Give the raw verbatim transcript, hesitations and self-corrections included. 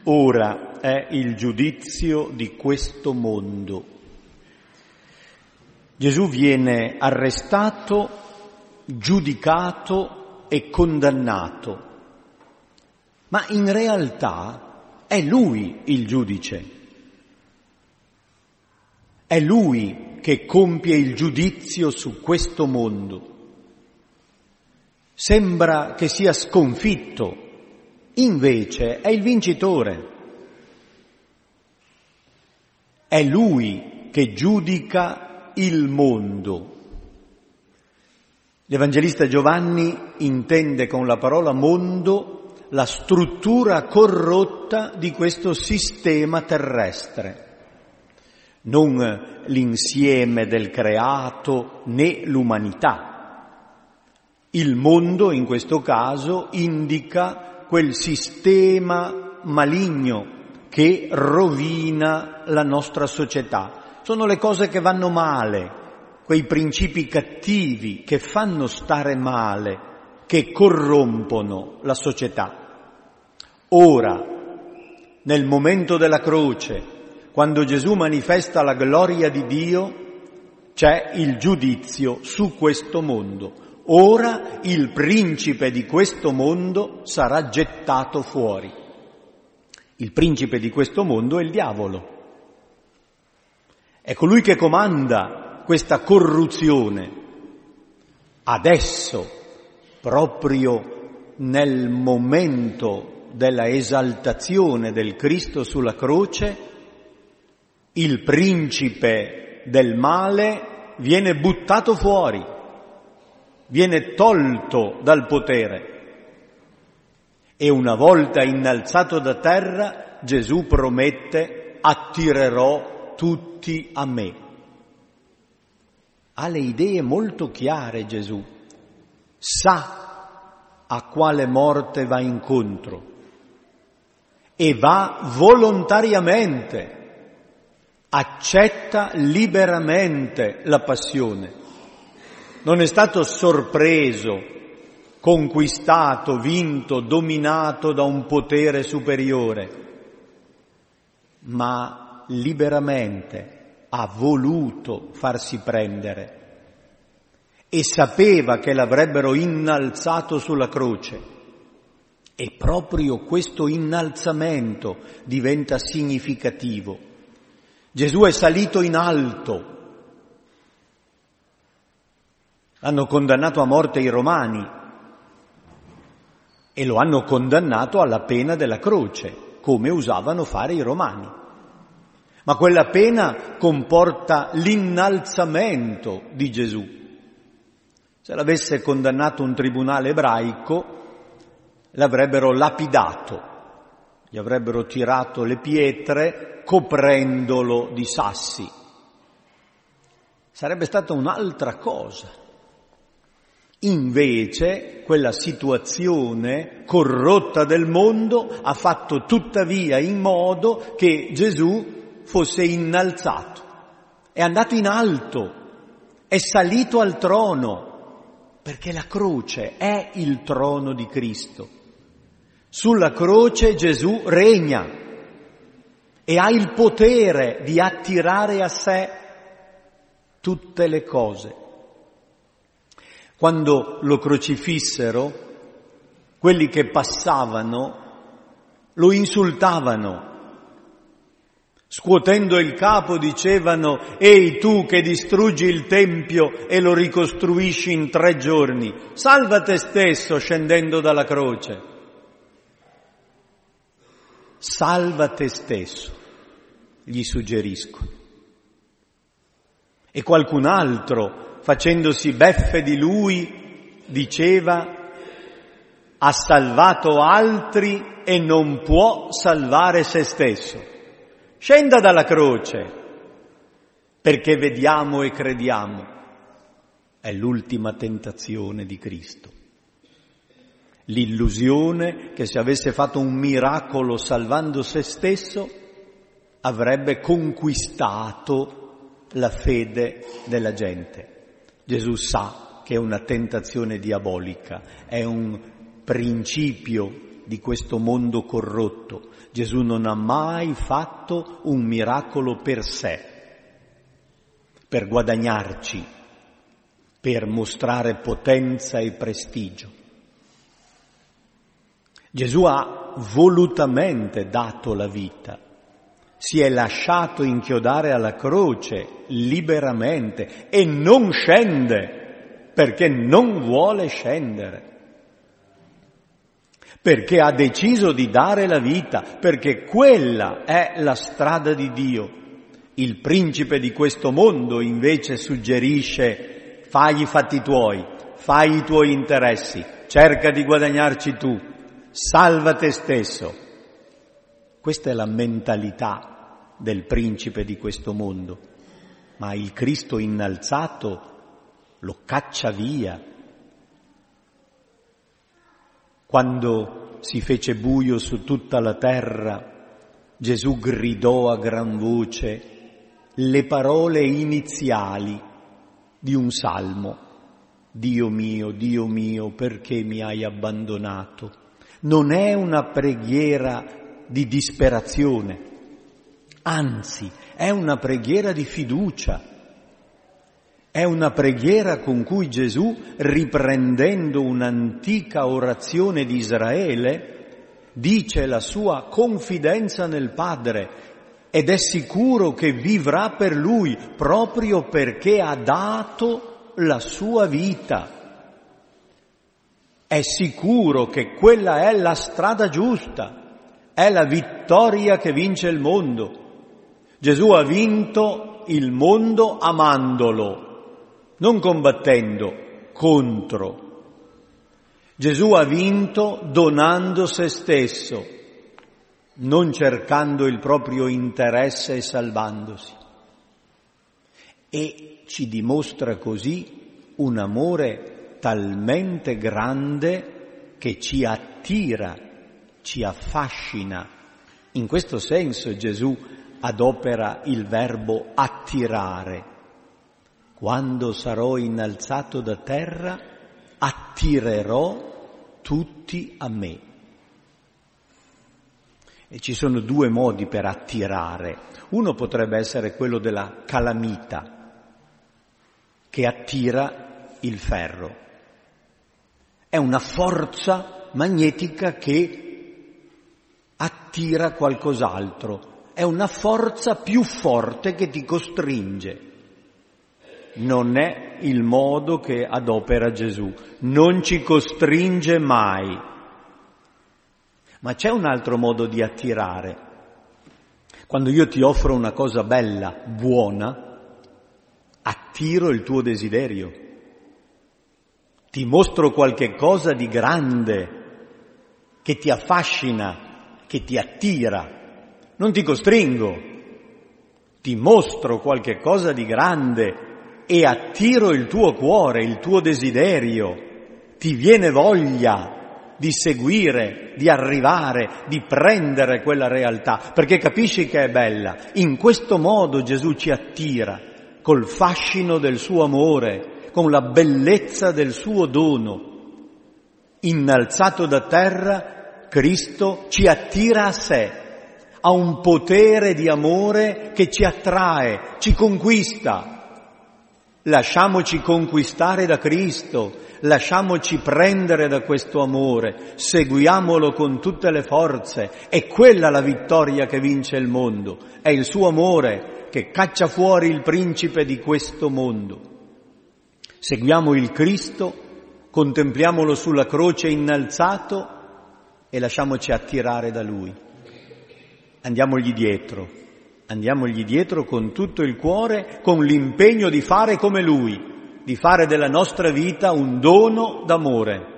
Ora è il giudizio di questo mondo. Gesù viene arrestato, giudicato e condannato, ma in realtà è Lui il giudice. È Lui che compie il giudizio su questo mondo. Sembra che sia sconfitto, invece è il vincitore. È Lui che giudica il mondo. L'Evangelista Giovanni intende con la parola mondo la struttura corrotta di questo sistema terrestre. Non l'insieme del creato né l'umanità. Il mondo, in questo caso, indica quel sistema maligno che rovina la nostra società. Sono le cose che vanno male, quei principi cattivi che fanno stare male, che corrompono la società. Ora, nel momento della croce, quando Gesù manifesta la gloria di Dio, c'è il giudizio su questo mondo. Ora il principe di questo mondo sarà gettato fuori. Il principe di questo mondo è il diavolo. È colui che comanda questa corruzione. Adesso, proprio nel momento della esaltazione del Cristo sulla croce, il principe del male viene buttato fuori, viene tolto dal potere. E una volta innalzato da terra, Gesù promette: attirerò tutti a me. Ha le idee molto chiare Gesù, sa a quale morte va incontro e va volontariamente, accetta liberamente la passione. Non è stato sorpreso, conquistato, vinto, dominato da un potere superiore, ma liberamente ha voluto farsi prendere e sapeva che l'avrebbero innalzato sulla croce. E proprio questo innalzamento diventa significativo. Gesù è salito in alto. Hanno condannato a morte i romani e lo hanno condannato alla pena della croce, come usavano fare i romani. Ma quella pena comporta l'innalzamento di Gesù. Se l'avesse condannato un tribunale ebraico, l'avrebbero lapidato, gli avrebbero tirato le pietre coprendolo di sassi. Sarebbe stata un'altra cosa. Invece, quella situazione corrotta del mondo ha fatto tuttavia in modo che Gesù fosse innalzato. È andato in alto, è salito al trono, perché la croce è il trono di Cristo. Sulla croce Gesù regna e ha il potere di attirare a sé tutte le cose. Quando lo crocifissero, quelli che passavano lo insultavano. Scuotendo il capo dicevano: «Ehi tu che distruggi il Tempio e lo ricostruisci in tre giorni, salva te stesso scendendo dalla croce». Salva te stesso, gli suggeriscono. E qualcun altro, facendosi beffe di lui, diceva: «Ha salvato altri e non può salvare se stesso. Scenda dalla croce, perché vediamo e crediamo». È l'ultima tentazione di Cristo. L'illusione che se avesse fatto un miracolo salvando se stesso avrebbe conquistato la fede della gente. Gesù sa che è una tentazione diabolica, è un principio di questo mondo corrotto. Gesù non ha mai fatto un miracolo per sé, per guadagnarci, per mostrare potenza e prestigio. Gesù ha volutamente dato la vita, si è lasciato inchiodare alla croce liberamente e non scende perché non vuole scendere, perché ha deciso di dare la vita, perché quella è la strada di Dio. Il principe di questo mondo invece suggerisce: fai i fatti tuoi, fai i tuoi interessi, cerca di guadagnarci tu, salva te stesso. Questa è la mentalità del principe di questo mondo, ma il Cristo innalzato lo caccia via. Quando si fece buio su tutta la terra, Gesù gridò a gran voce le parole iniziali di un salmo: Dio mio, Dio mio, perché mi hai abbandonato? Non è una preghiera di disperazione, anzi è una preghiera di fiducia. È una preghiera con cui Gesù, riprendendo un'antica orazione di Israele, dice la sua confidenza nel Padre ed è sicuro che vivrà per Lui proprio perché ha dato la sua vita. È sicuro che quella è la strada giusta, è la vittoria che vince il mondo. Gesù ha vinto il mondo amandolo, non combattendo contro. Gesù ha vinto donando se stesso, non cercando il proprio interesse e salvandosi. E ci dimostra così un amore talmente grande che ci attira, ci affascina. In questo senso Gesù adopera il verbo attirare. Quando sarò innalzato da terra, attirerò tutti a me. E ci sono due modi per attirare. Uno potrebbe essere quello della calamita, che attira il ferro. È una forza magnetica che attira qualcos'altro. È una forza più forte che ti costringe. Non è il modo che adopera Gesù, non ci costringe mai. Ma c'è un altro modo di attirare. Quando io ti offro una cosa bella, buona, attiro il tuo desiderio. Ti mostro qualche cosa di grande che ti affascina, che ti attira. Non ti costringo, ti mostro qualche cosa di grande e attiro il tuo cuore, il tuo desiderio, ti viene voglia di seguire, di arrivare, di prendere quella realtà, perché capisci che è bella. In questo modo Gesù ci attira, col fascino del suo amore, con la bellezza del suo dono. Innalzato da terra, Cristo ci attira a sé, ha un potere di amore che ci attrae, ci conquista. Lasciamoci conquistare da Cristo, lasciamoci prendere da questo amore, seguiamolo con tutte le forze. È quella la vittoria che vince il mondo, è il suo amore che caccia fuori il principe di questo mondo. Seguiamo il Cristo, contempliamolo sulla croce innalzato e lasciamoci attirare da Lui. Andiamogli dietro. Andiamogli dietro con tutto il cuore, con l'impegno di fare come Lui, di fare della nostra vita un dono d'amore.